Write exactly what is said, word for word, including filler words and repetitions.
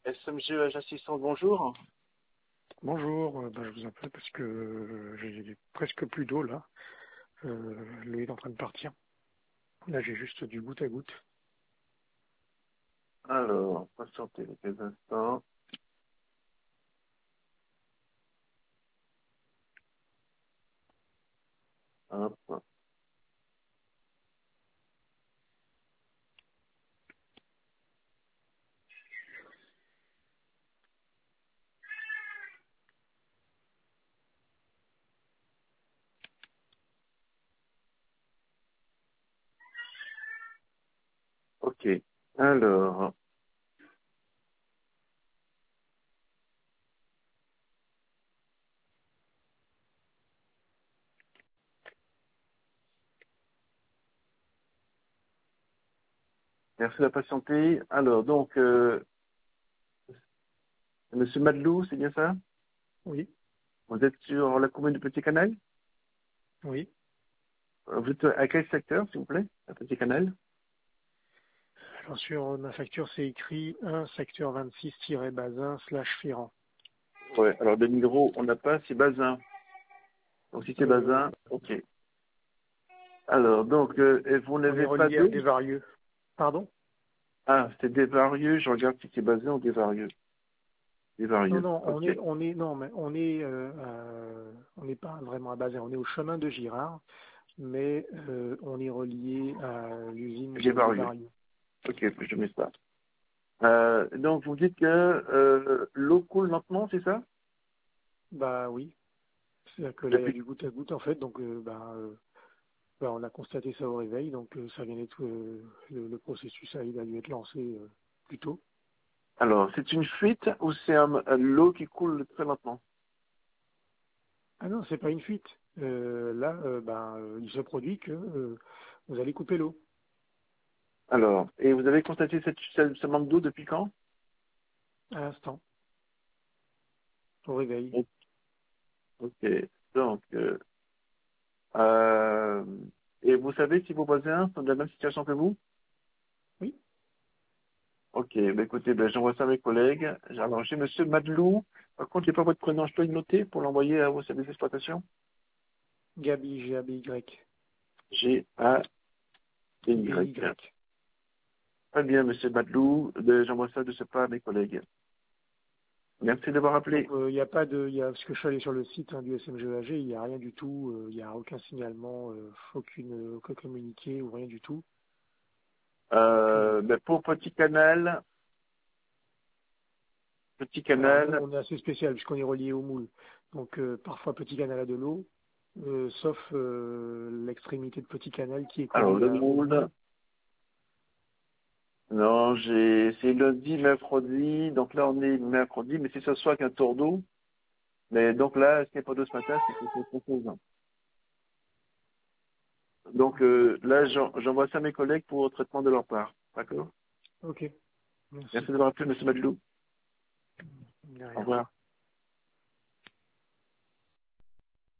S M G Age Assistant, bonjour. Bonjour, euh, ben, je vous appelle parce que euh, j'ai presque plus d'eau là. Euh, L'eau est en train de partir. Là, j'ai juste du goutte à goutte. Alors, patientez quelques instants. Hop. Ok. Alors, merci de la patienter. Alors, donc, euh, Monsieur Madelou, c'est bien ça? Oui, Vous êtes sur la commune de Petit Canal? oui. Vous êtes à quel secteur, s'il vous plaît, à Petit Canal? Alors sur ma facture, c'est écrit un secteur vingt-six-Bazin slash Ferrand. Ouais. Alors, le numéro, on n'a pas, c'est Bazin. Donc, si c'est Euh, Bazin, ok. Alors, donc, euh, et vous on est n'avez pas relié à d'eau? des varieux. Pardon? Ah, c'est Desvarieux. Je regarde si c'est Bazin ou Desvarieux. Non, Desvarieux. non, on Ok. est, on est, non, mais on est, euh, euh, on n'est pas vraiment à Bazin. On est au chemin de Girard, mais euh, on est relié à l'usine de- des Desvarieux. varieux. Ok, je mets ça. Euh, donc, vous dites que euh, l'eau coule lentement, c'est ça? Bah oui. C'est-à-dire que là, il y a Depuis. du goutte à goutte en fait, donc euh, bah, euh, bah, on a constaté ça au réveil, donc euh, ça vient d'être euh, le, le processus a, il a dû être lancé euh, plus tôt. Alors, c'est une fuite ou c'est un- un- l'eau qui coule très lentement? Ah non, c'est pas une fuite. Euh, là, euh, bah, euh, il se produit que euh, vous allez couper l'eau Alors, et vous avez constaté cette, ce, ce manque d'eau depuis quand? à l'instant, au réveil. Ok. Ok. Donc, euh, euh, et vous savez si vos voisins sont dans la même situation que vous? Oui, Ok. Ben écoutez, ben, j'envoie ça à mes collègues. Alors, j'ai Monsieur Madelou. Par contre, j'ai pas votre prénom. Je peux le noter pour l'envoyer à vos services d'exploitation. Gabi, G A B Y, G A B B Y. Y. Très bien, Monsieur Madelou. Ben, j'envoie ça de ce pas à mes collègues. Merci d'avoir Donc appelé. euh, il n'y a pas de, il y a, parce que je suis allé sur le site hein, du S M G A G, il n'y a rien du tout, euh, il n'y a aucun signalement, euh, aucune, aucun communiqué ou rien du tout. Donc euh, Euh, ben, pour Petit Canal, Petit alors nous, Canal, on est assez spécial puisqu'on est relié au moule. Donc euh, parfois Petit Canal a de l'eau, euh, sauf euh, l'extrémité de Petit Canal qui est alors collée le à- au moule, moule. non, j'ai, c'est lundi, mercredi, donc là on est mercredi, mais c'est ce soir qu'un tour d'eau. Mais donc là, ce qu'il n'y a pas d'eau ce matin, c'est que c'est composant. Donc euh, là, j'en- j'envoie ça à mes collègues pour le traitement de leur part. D'accord? Ok, Merci merci. d'avoir appelé, Monsieur Madelou. De Au rien. revoir.